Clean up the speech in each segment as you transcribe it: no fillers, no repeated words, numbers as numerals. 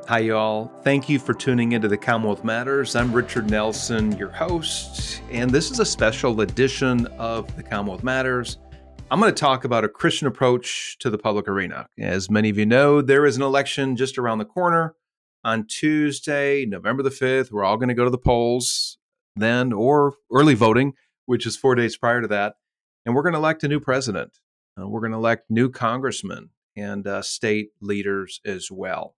Hi, y'all. Thank you for tuning into the Commonwealth Matters. I'm Richard Nelson, your host, and this is a special edition of the Commonwealth Matters. I'm going to talk about a Christian approach to the public arena. As many of you know, there is an election just around the corner on Tuesday, November the 5th. We're all going to go to the polls then, or early voting, which is 4 days prior to that. And we're going to elect a new president. We're going to elect new congressmen and state leaders as well.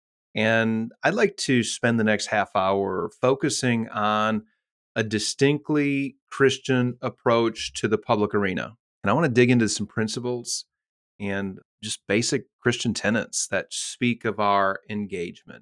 And I'd like to spend the next half hour focusing on a distinctly Christian approach to the public arena. And I want to dig into some principles and just basic Christian tenets that speak of our engagement.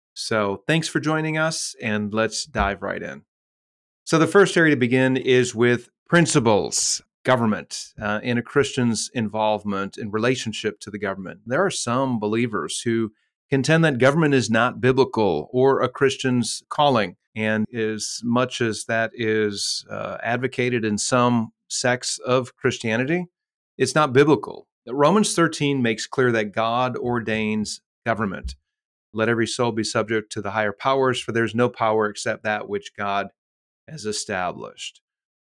So thanks for joining us, and let's dive right in. So the first area to begin is with principles, government, and a Christian's involvement in relationship to the government. There are some believers who contend that government is not biblical or a Christian's calling. And as much as that is advocated in some sects of Christianity, it's not biblical. Romans 13 makes clear that God ordains government. Let every soul be subject to the higher powers, for there's no power except that which God has established.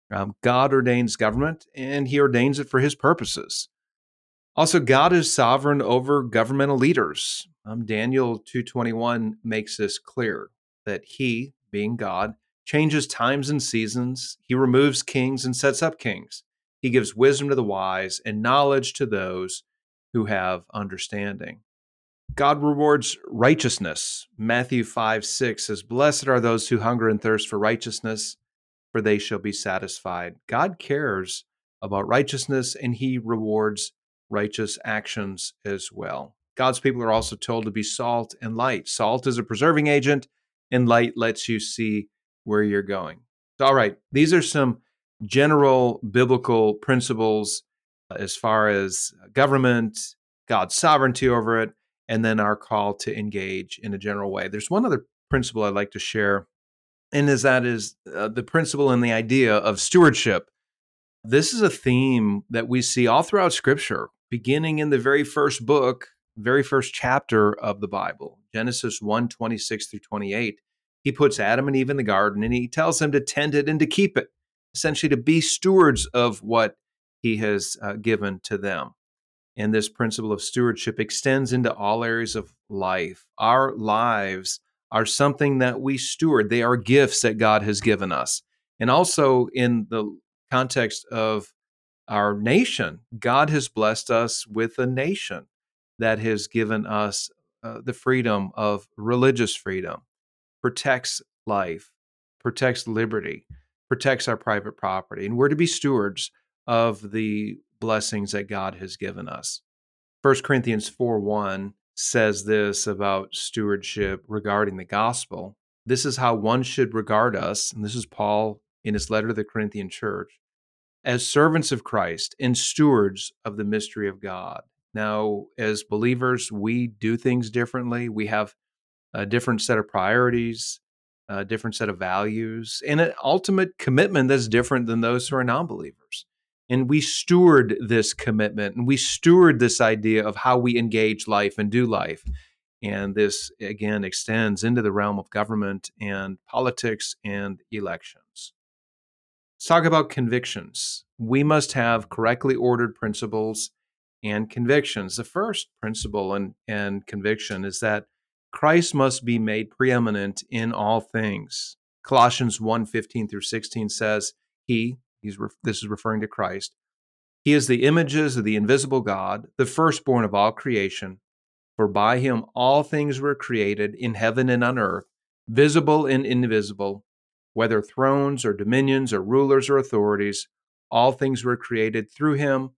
God ordains government, and he ordains it for his purposes. Also, God is sovereign over governmental leaders. Daniel 2:21 makes this clear, that he, being God, changes times and seasons. He removes kings and sets up kings. He gives wisdom to the wise and knowledge to those who have understanding. God rewards righteousness. Matthew 5:6 says, "Blessed are those who hunger and thirst for righteousness, for they shall be satisfied." God cares about righteousness, and he rewards righteous actions as well. God's people are also told to be salt and light. Salt is a preserving agent, and light lets you see where you're going. All right, these are some general biblical principles as far as government, God's sovereignty over it, and then our call to engage in a general way. There's one other principle I'd like to share, and that is the principle and the idea of stewardship. This is a theme that we see all throughout Scripture, beginning in the very first book, very first chapter of the Bible, Genesis 1:26 through 28. He puts Adam and Eve in the garden, and he tells them to tend it and to keep it, essentially to be stewards of what he has given to them. And this principle of stewardship extends into all areas of life. Our lives are something that we steward. They are gifts that God has given us. And also in the context of our nation, God has blessed us with a nation that has given us the freedom of religious freedom, protects life, protects liberty, protects our private property. And we're to be stewards of the blessings that God has given us. 1 Corinthians 4:1 says this about stewardship regarding the gospel. This is how one should regard us, and this is Paul in his letter to the Corinthian church, as servants of Christ and stewards of the mystery of God. Now, as believers, we do things differently. We have a different set of priorities, a different set of values, and an ultimate commitment that's different than those who are non-believers. And we steward this commitment, and we steward this idea of how we engage life and do life. And this, again, extends into the realm of government and politics and elections. Let's talk about convictions. We must have correctly ordered principles and convictions. The first principle and conviction is that Christ must be made preeminent in all things. Colossians 1:15 through 16 says, this is referring to Christ, he is the images of the invisible God, the firstborn of all creation. For by him all things were created in heaven and on earth, visible and invisible, whether thrones or dominions or rulers or authorities, all things were created through him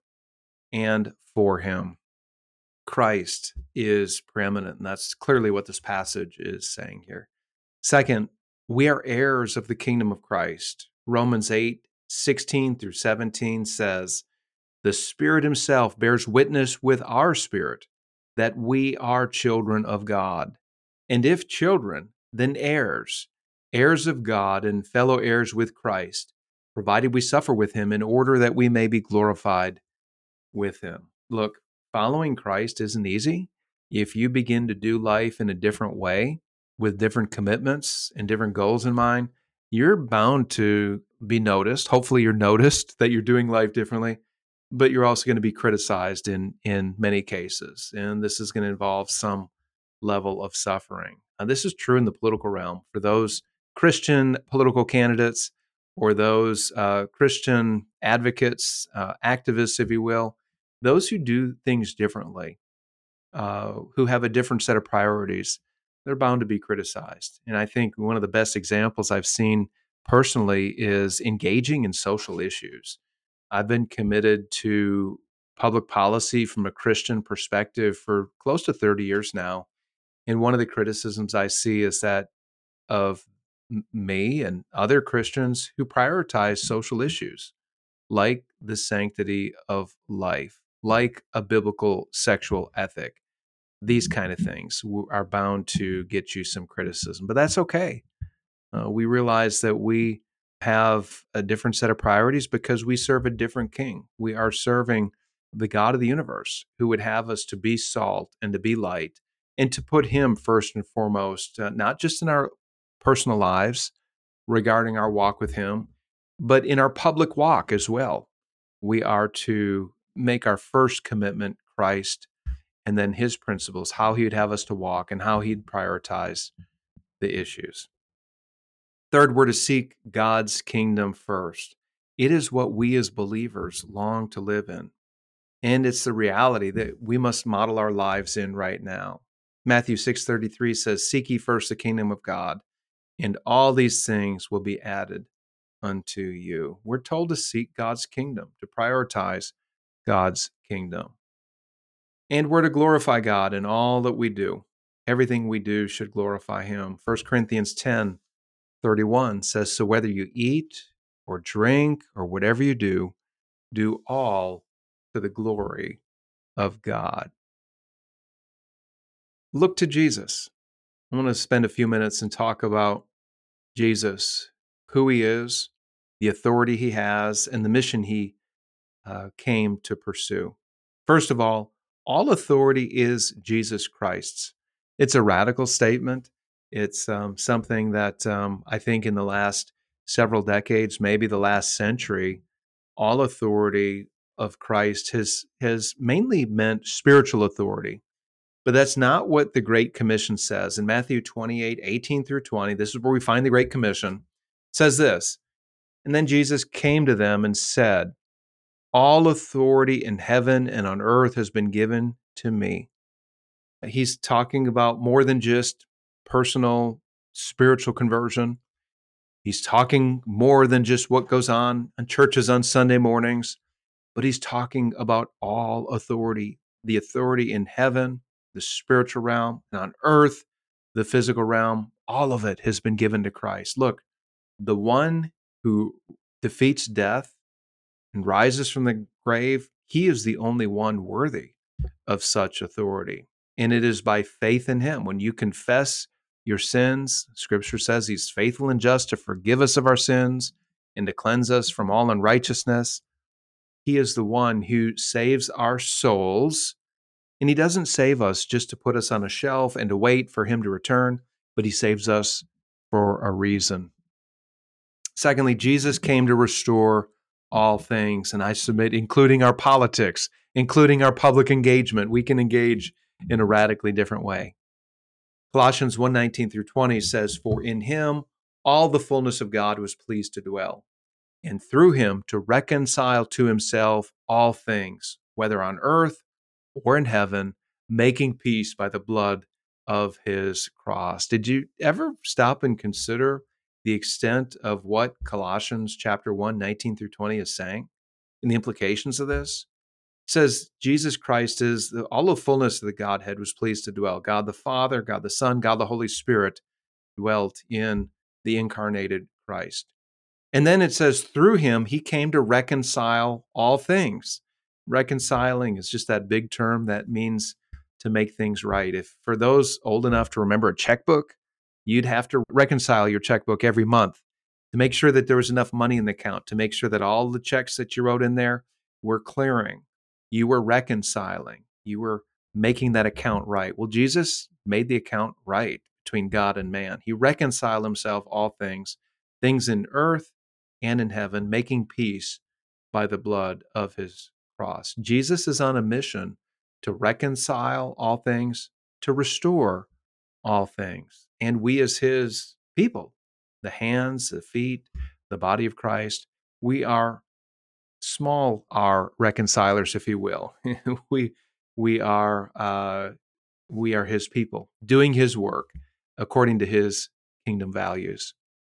and for him. Christ is preeminent, and that's clearly what this passage is saying here. Second, we are heirs of the kingdom of Christ. Romans 8:16 through 17 says, the Spirit himself bears witness with our spirit that we are children of God. And if children, then heirs, heirs of God and fellow heirs with Christ, provided we suffer with him in order that we may be glorified with him. Look, following Christ isn't easy. If you begin to do life in a different way with different commitments and different goals in mind, you're bound to be noticed. Hopefully, you're noticed that you're doing life differently, but you're also going to be criticized in many cases. And this is going to involve some level of suffering. And this is true in the political realm for those Christian political candidates or those Christian advocates, activists, if you will, those who do things differently, who have a different set of priorities, they're bound to be criticized. And I think one of the best examples I've seen personally is engaging in social issues. I've been committed to public policy from a Christian perspective for close to 30 years now. And one of the criticisms I see is that of me and other Christians who prioritize social issues like the sanctity of life, like a biblical sexual ethic. These kind of things are bound to get you some criticism, but that's okay. We realize that we have a different set of priorities because we serve a different king. We are serving the God of the universe who would have us to be salt and to be light and to put him first and foremost, not just in our personal lives regarding our walk with him, but in our public walk as well. We are to make our first commitment Christ and then his principles, how he would have us to walk and how he'd prioritize the issues. Third, we're to seek God's kingdom first. It is what we as believers long to live in. And it's the reality that we must model our lives in right now. Matthew 6:33 says, "Seek ye first the kingdom of God, and all these things will be added unto you." We're told to seek God's kingdom, to prioritize God's kingdom. And we're to glorify God in all that we do. Everything we do should glorify him. 1 Corinthians 10:31 says, "So whether you eat or drink or whatever you do all to the glory of God." Look to Jesus. I want to spend a few minutes and talk about Jesus, who he is, the authority he has, and the mission he came to pursue. First of all authority is Jesus Christ's. It's a radical statement. It's something that I think in the last several decades, maybe the last century, all authority of Christ has mainly meant spiritual authority. But that's not what the Great Commission says. In Matthew 28:18-20, this is where we find the Great Commission. It says this, "And then Jesus came to them and said, all authority in heaven and on earth has been given to me." He's talking about more than just personal spiritual conversion. He's talking more than just what goes on in churches on Sunday mornings, but he's talking about all authority, the authority in heaven, the spiritual realm, and on earth, the physical realm. All of it has been given to Christ. Look, the one who defeats death and rises from the grave, he is the only one worthy of such authority. And it is by faith in him. When you confess your sins, scripture says he's faithful and just to forgive us of our sins and to cleanse us from all unrighteousness. He is the one who saves our souls. And he doesn't save us just to put us on a shelf and to wait for him to return, but he saves us for a reason. Secondly, Jesus came to restore all things, and I submit, including our politics, including our public engagement. We can engage in a radically different way. Colossians 1:19-20 says, "For in him all the fullness of God was pleased to dwell, and through him to reconcile to himself all things, whether on earth or in heaven, making peace by the blood of his cross." Did you ever stop and consider the extent of what Colossians chapter 1:19-20 is saying and the implications of this? It says Jesus Christ is all the fullness of the Godhead was pleased to dwell. God the Father, God the Son, God the Holy Spirit dwelt in the incarnated Christ. And then it says through him, he came to reconcile all things. Reconciling is just that big term that means to make things right. If for those old enough to remember a checkbook, you'd have to reconcile your checkbook every month to make sure that there was enough money in the account, to make sure that all the checks that you wrote in there were clearing. You were reconciling. You were making that account right. Well, Jesus made the account right between God and man. He reconciled himself all things, things in earth and in heaven, making peace by the blood of his cross. Jesus is on a mission to reconcile all things, to restore all things. And we, as his people, the hands, the feet, the body of Christ, we are small r reconcilers, if you will. we we are we are his people doing his work according to his kingdom values.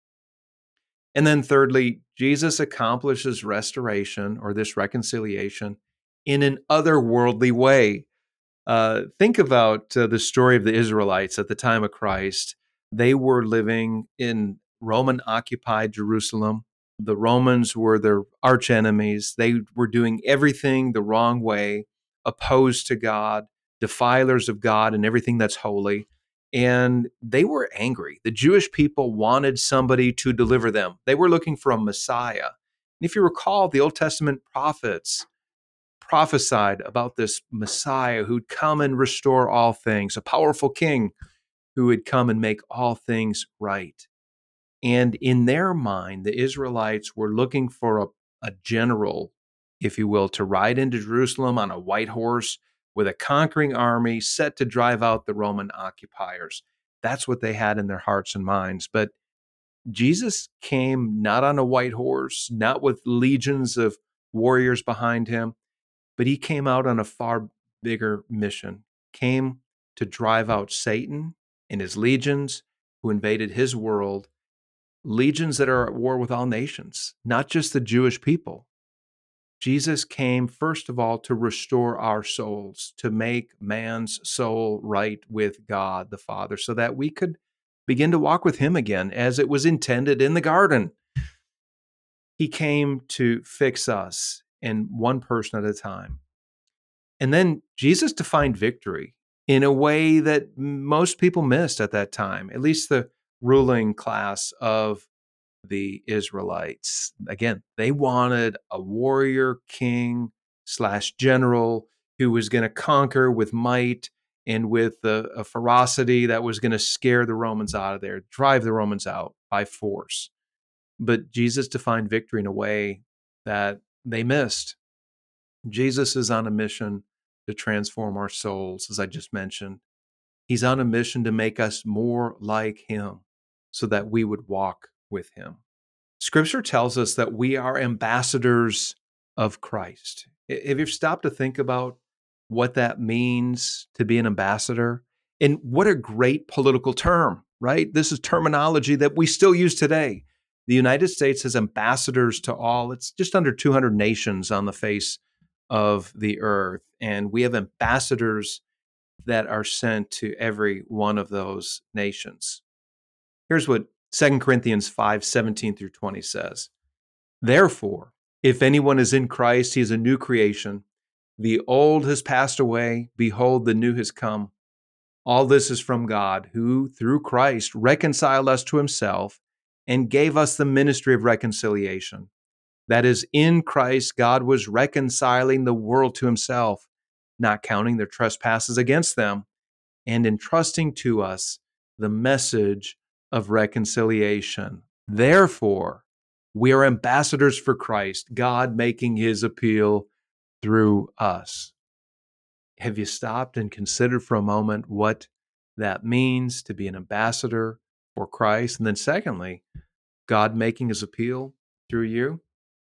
And then thirdly, Jesus accomplishes restoration or this reconciliation in an otherworldly way. Think about the story of the Israelites at the time of Christ. They were living in Roman occupied Jerusalem. The Romans were their arch enemies. They were doing everything the wrong way, opposed to God, defilers of God and everything that's holy. And they were angry. The Jewish people wanted somebody to deliver them. They were looking for a Messiah. And if you recall, the Old Testament prophets prophesied about this Messiah who'd come and restore all things, a powerful king who would come and make all things right. And in their mind, the Israelites were looking for a general, if you will, to ride into Jerusalem on a white horse with a conquering army set to drive out the Roman occupiers. That's what they had in their hearts and minds. But Jesus came not on a white horse, not with legions of warriors behind him, but he came out on a far bigger mission, came to drive out Satan and his legions who invaded his world, legions that are at war with all nations, not just the Jewish people. Jesus came, first of all, to restore our souls, to make man's soul right with God the Father, so that we could begin to walk with him again as it was intended in the garden. He came to fix us, and one person at a time. And then Jesus defined victory in a way that most people missed at that time, at least the ruling class of the Israelites. Again, they wanted a warrior king / general who was going to conquer with might and with a ferocity that was going to scare the Romans out of there, drive the Romans out by force. But Jesus defined victory in a way that they missed. Jesus is on a mission to transform our souls, as I just mentioned. He's on a mission to make us more like him so that we would walk with him. Scripture tells us that we are ambassadors of Christ. Have you stopped to think about what that means to be an ambassador? And what a great political term, right? This is terminology that we still use today. The United States has ambassadors to all. It's just under 200 nations on the face of the earth. And we have ambassadors that are sent to every one of those nations. Here's what 2 Corinthians 5:17 through 20 says. Therefore, if anyone is in Christ, he is a new creation. The old has passed away. Behold, the new has come. All this is from God, who, through Christ, reconciled us to himself and gave us the ministry of reconciliation. That is, in Christ, God was reconciling the world to himself, not counting their trespasses against them, and entrusting to us the message of reconciliation. Therefore, we are ambassadors for Christ, God making his appeal through us. Have you stopped and considered for a moment what that means to be an ambassador for Christ? And then secondly, God making his appeal through you?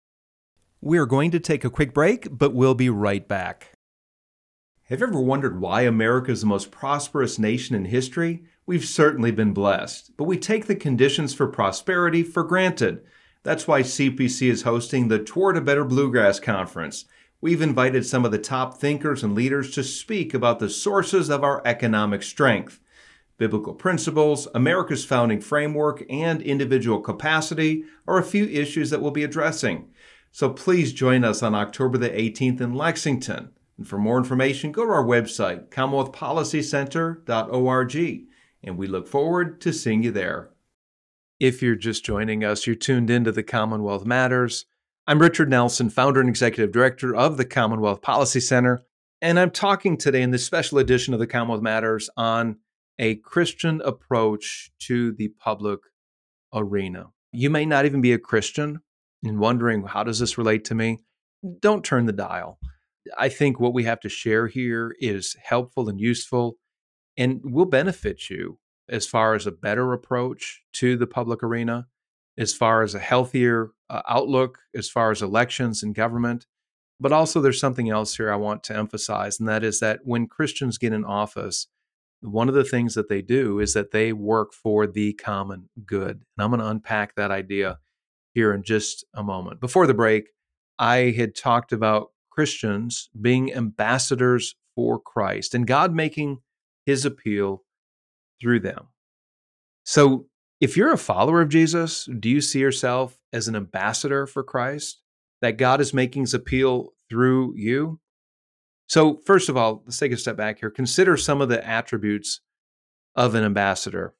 We are going to take a quick break, but we'll be right back. Have you ever wondered why America is the most prosperous nation in history? We've certainly been blessed, but we take the conditions for prosperity for granted. That's why CPC is hosting the Toward a Better Bluegrass Conference. We've invited some of the top thinkers and leaders to speak about the sources of our economic strength. Biblical principles, America's founding framework, and individual capacity are a few issues that we'll be addressing. So please join us on October the 18th in Lexington. And for more information, go to our website, CommonwealthPolicyCenter.org, and we look forward to seeing you there. If you're just joining us, you're tuned into the Commonwealth Matters. I'm Richard Nelson, founder and executive director of the Commonwealth Policy Center, And I'm talking today in this special edition of the Commonwealth Matters on a Christian approach to the public arena. You may not even be a Christian and wondering, how does this relate to me? Don't turn the dial. I think what we have to share here is helpful and useful and will benefit you as far as a better approach to the public arena, as far as a healthier outlook, as far as elections and government. But also, there's something else here I want to emphasize, and that is that when Christians get in office, one of the things that they do is that they work for the common good. And I'm going to unpack that idea here in just a moment. Before the break, I had talked about Christians being ambassadors for Christ and God making his appeal through them. So, if you're a follower of Jesus, do you see yourself as an ambassador for Christ? That God is making his appeal through you? So, first of all, let's take a step back here. Consider some of the attributes of an ambassador.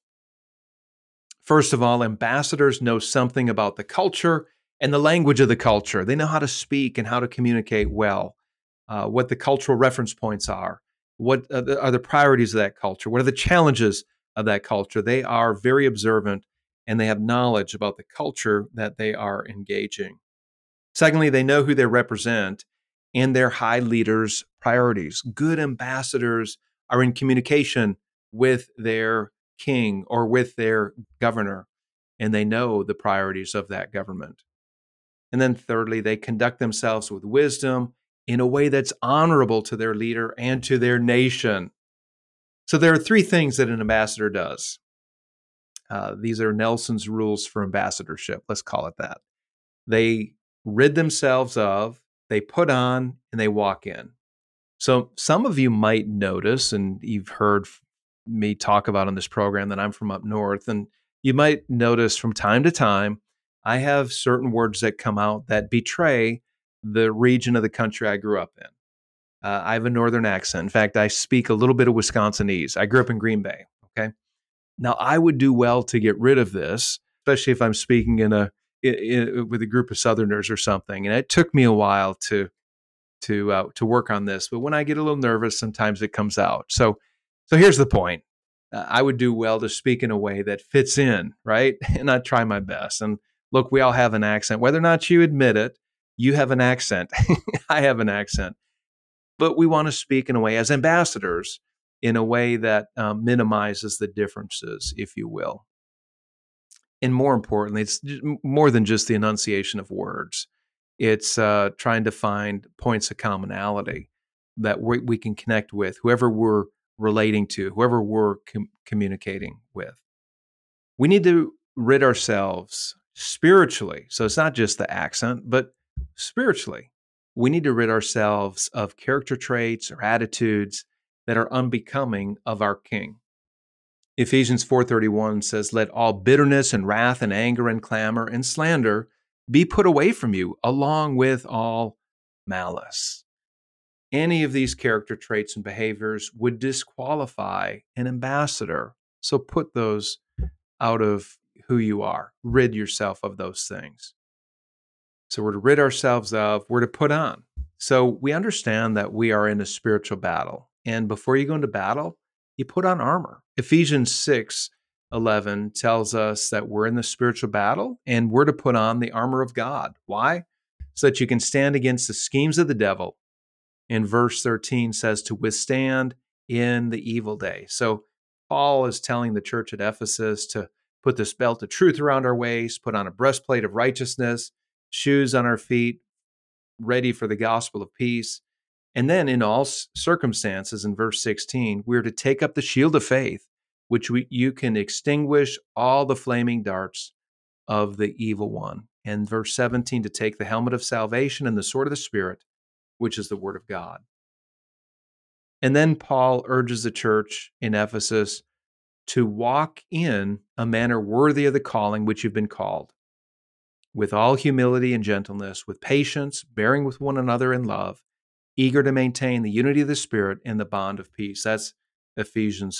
First of all, ambassadors know something about the culture and the language of the culture. They know how to speak and how to communicate well, what the cultural reference points are, what are the priorities of that culture, what are the challenges of that culture. They are very observant and they have knowledge about the culture that they are engaging. Secondly, they know who they represent and their high leaders' priorities. Good ambassadors are in communication with their king or with their governor, and they know the priorities of that government. And then thirdly, they conduct themselves with wisdom in a way that's honorable to their leader and to their nation. So there are three things that an ambassador does. These are Nelson's rules for ambassadorship. Let's call it that. They rid themselves of, they put on, and they walk in. So some of you might notice, and you've heard me talk about on this program that I'm from up north, and you might notice from time to time, I have certain words that come out that betray the region of the country I grew up in. I have a northern accent. In fact, I speak a little bit of Wisconsinese. I grew up in Green Bay. Okay. Now, I would do well to get rid of this, especially if I'm speaking with a group of Southerners or something. And it took me a while to work on this, but when I get a little nervous, sometimes it comes out. So here's the point: I would do well to speak in a way that fits in, right? And I try my best. And look, we all have an accent, whether or not you admit it. You have an accent. I have an accent, but we want to speak in a way as ambassadors, in a way that minimizes the differences, if you will. And more importantly, it's more than just the enunciation of words. It's trying to find points of commonality that we can connect with whoever we're relating to, whoever we're communicating with. We need to rid ourselves spiritually. So it's not just the accent, but spiritually. We need to rid ourselves of character traits or attitudes that are unbecoming of our King. Ephesians 4:31 says, "Let all bitterness and wrath and anger and clamor and slander be put away from you, along with all malice." Any of these character traits and behaviors would disqualify an ambassador. So put those out of who you are. Rid yourself of those things. So we're to rid ourselves of, we're to put on. So we understand that we are in a spiritual battle. And before you go into battle, you put on armor. Ephesians 6:11 tells us that we're in the spiritual battle and we're to put on the armor of God. Why? So that you can stand against the schemes of the devil. And verse 13 says to withstand in the evil day. So Paul is telling the church at Ephesus to put this belt of truth around our waist, put on a breastplate of righteousness, shoes on our feet, ready for the gospel of peace. And then in all circumstances, in verse 16, we're to take up the shield of faith, which you can extinguish all the flaming darts of the evil one. And verse 17, to take the helmet of salvation and the sword of the Spirit, which is the word of God. And then Paul urges the church in Ephesus to walk in a manner worthy of the calling which you've been called, with all humility and gentleness, with patience, bearing with one another in love, eager to maintain the unity of the Spirit in the bond of peace. That's Ephesians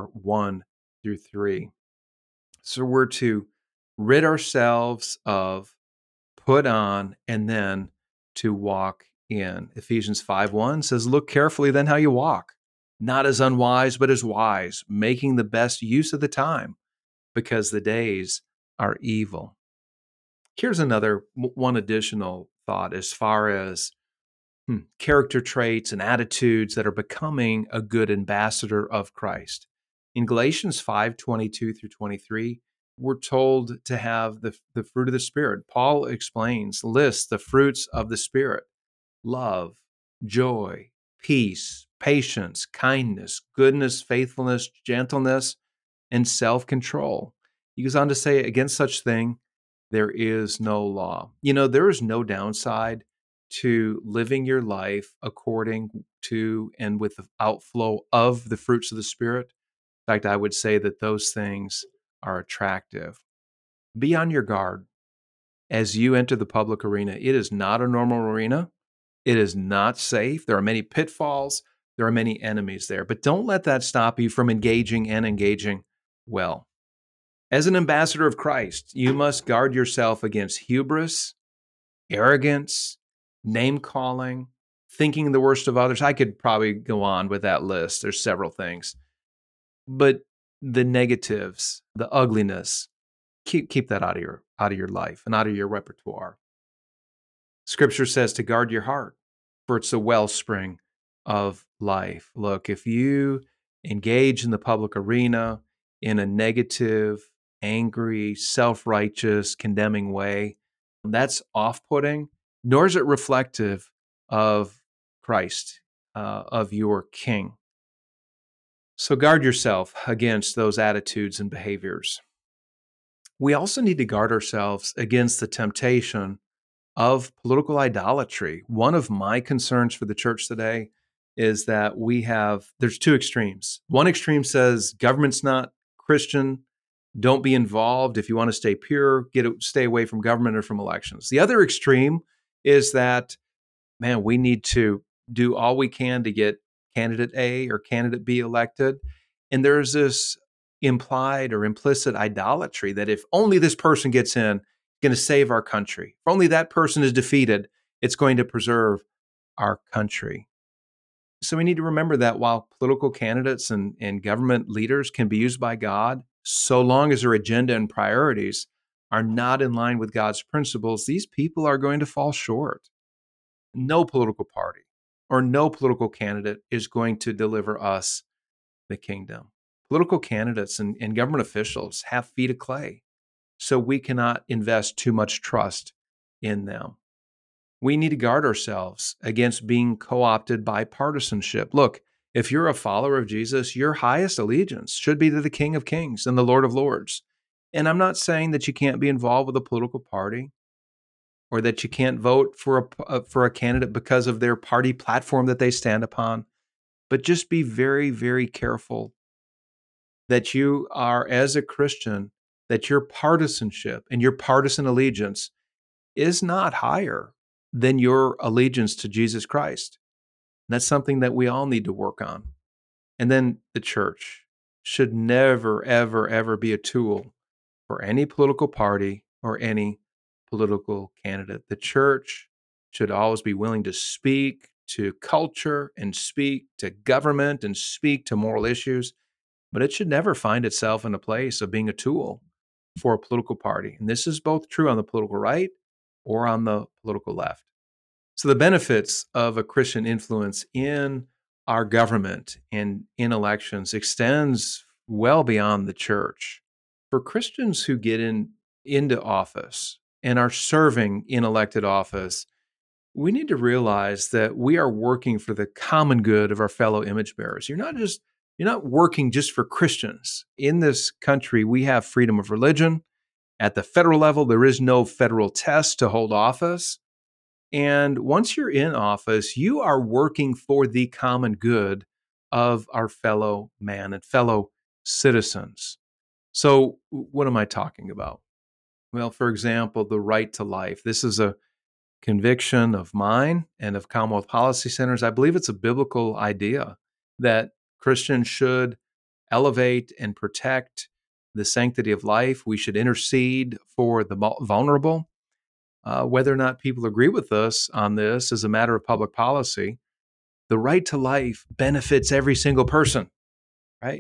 4:1-3. So we're to rid ourselves of, put on, and then to walk in Ephesians 5:1 says, "Look carefully then how you walk, not as unwise, but as wise, making the best use of the time, because the days are evil." Here's another one additional thought as far as character traits and attitudes that are becoming a good ambassador of Christ. In Galatians 5:22 through 23, we're told to have the fruit of the Spirit. Paul lists the fruits of the Spirit: love, joy, peace, patience, kindness, goodness, faithfulness, gentleness, and self-control. He goes on to say, against such thing, there is no law. There is no downside to living your life according to and with the outflow of the fruits of the Spirit. In fact, I would say that those things are attractive. Be on your guard as you enter the public arena. It is not a normal arena. It is not safe. There are many pitfalls. There are many enemies there. But don't let that stop you from engaging well. As an ambassador of Christ, you must guard yourself against hubris, arrogance, name calling, thinking the worst of others. I could probably go on with that list. There's several things. But the negatives, the ugliness, keep that out of your life and out of your repertoire. Scripture says to guard your heart, for it's a wellspring of life. Look, if you engage in the public arena in a negative, angry, self-righteous, condemning way, that's off-putting, nor is it reflective of Christ, of your King. So guard yourself against those attitudes and behaviors. We also need to guard ourselves against the temptation of political idolatry. One of my concerns for the church today is that there's two extremes. One extreme says government's not Christian, don't be involved. If you want to stay pure, stay away from government or from elections. The other extreme is that, man, we need to do all we can to get candidate A or candidate B elected. And there's this implied or implicit idolatry that if only this person gets in, it's going to save our country. If only that person is defeated, it's going to preserve our country. So we need to remember that while political candidates and government leaders can be used by God, so long as their agenda and priorities are not in line with God's principles, these people are going to fall short. No political party or no political candidate is going to deliver us the kingdom. Political candidates and government officials have feet of clay, so we cannot invest too much trust in them. We need to guard ourselves against being co-opted by partisanship. Look, if you're a follower of Jesus, your highest allegiance should be to the King of Kings and the Lord of Lords. And I'm not saying that you can't be involved with a political party or that you can't vote for a candidate because of their party platform that they stand upon, but just be very, very careful that you are, as a Christian, that your partisanship and your partisan allegiance is not higher than your allegiance to Jesus Christ. And that's something that we all need to work on. And then the church should never, ever, ever be a tool for any political party or any political candidate. The church should always be willing to speak to culture and speak to government and speak to moral issues, but it should never find itself in a place of being a tool for a political party. And this is both true on the political right or on the political left. So the benefits of a Christian influence in our government and in elections extends well beyond the church. For Christians who get into office and are serving in elected office, we need to realize that we are working for the common good of our fellow image bearers. You're not working just for Christians. In this country, we have freedom of religion. At the federal level, there is no federal test to hold office. And once you're in office, you are working for the common good of our fellow man and fellow citizens. So, what am I talking about? Well, for example, the right to life. This is a conviction of mine and of Commonwealth Policy Centers. I believe it's a biblical idea that Christians should elevate and protect the sanctity of life. We should intercede for the vulnerable. Whether or not people agree with us on this is a matter of public policy. The right to life benefits every single person, right?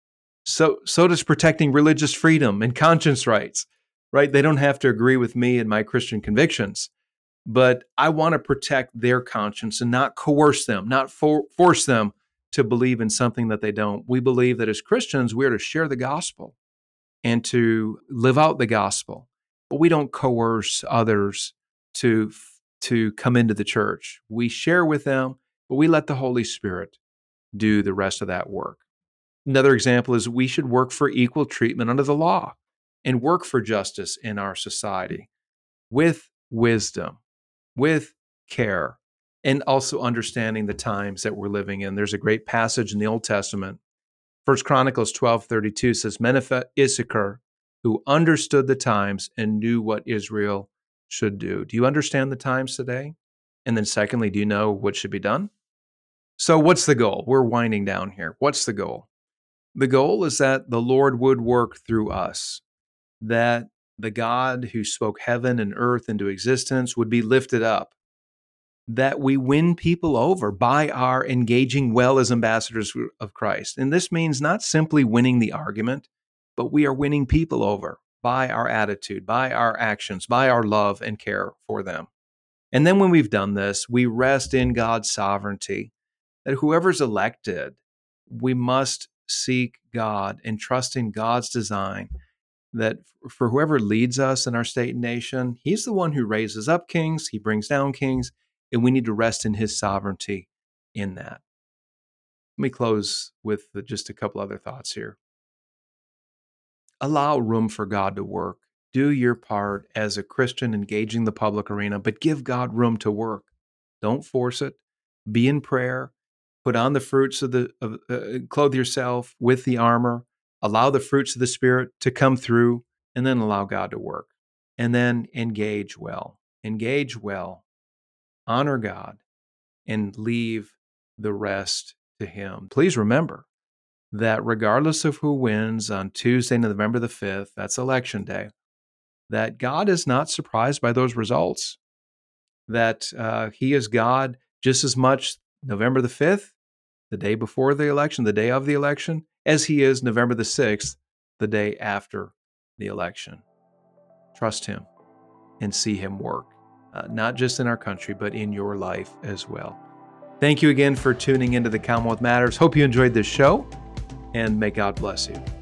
So does protecting religious freedom and conscience rights, right? They don't have to agree with me and my Christian convictions, but I want to protect their conscience and not coerce them, not force them to believe in something that they don't. We believe that as Christians, we are to share the gospel and to live out the gospel, but we don't coerce others to come into the church. We share with them, but we let the Holy Spirit do the rest of that work. Another example is we should work for equal treatment under the law and work for justice in our society with wisdom, with care, and also understanding the times that we're living in. There's a great passage in the Old Testament. 1 Chronicles 12:32 says, Men of Issachar, who understood the times and knew what Israel should do. Do you understand the times today? And then secondly, do you know what should be done? So what's the goal? We're winding down here. What's the goal? The goal is that the Lord would work through us, that the God who spoke heaven and earth into existence would be lifted up, that we win people over by our engaging well as ambassadors of Christ. And this means not simply winning the argument, but we are winning people over by our attitude, by our actions, by our love and care for them. And then when we've done this, we rest in God's sovereignty, that whoever's elected, we must seek God and trust in God's design, that for whoever leads us in our state and nation, he's the one who raises up kings, he brings down kings, and we need to rest in his sovereignty in that. Let me close with just a couple other thoughts here. Allow room for God to work. Do your part as a Christian engaging the public arena, but give God room to work. Don't force it. Be in prayer. Put on the fruits clothe yourself with the armor. Allow the fruits of the Spirit to come through, and then allow God to work. And then engage well. Engage well. Honor God, and leave the rest to Him. Please remember that regardless of who wins on Tuesday, November the 5th, that's Election Day, that God is not surprised by those results, that He is God just as much November the 5th, the day before the election, the day of the election, as He is November the 6th, the day after the election. Trust Him and see Him work, not just in our country, but in your life as well. Thank you again for tuning into the Commonwealth Matters. Hope you enjoyed this show, and may God bless you.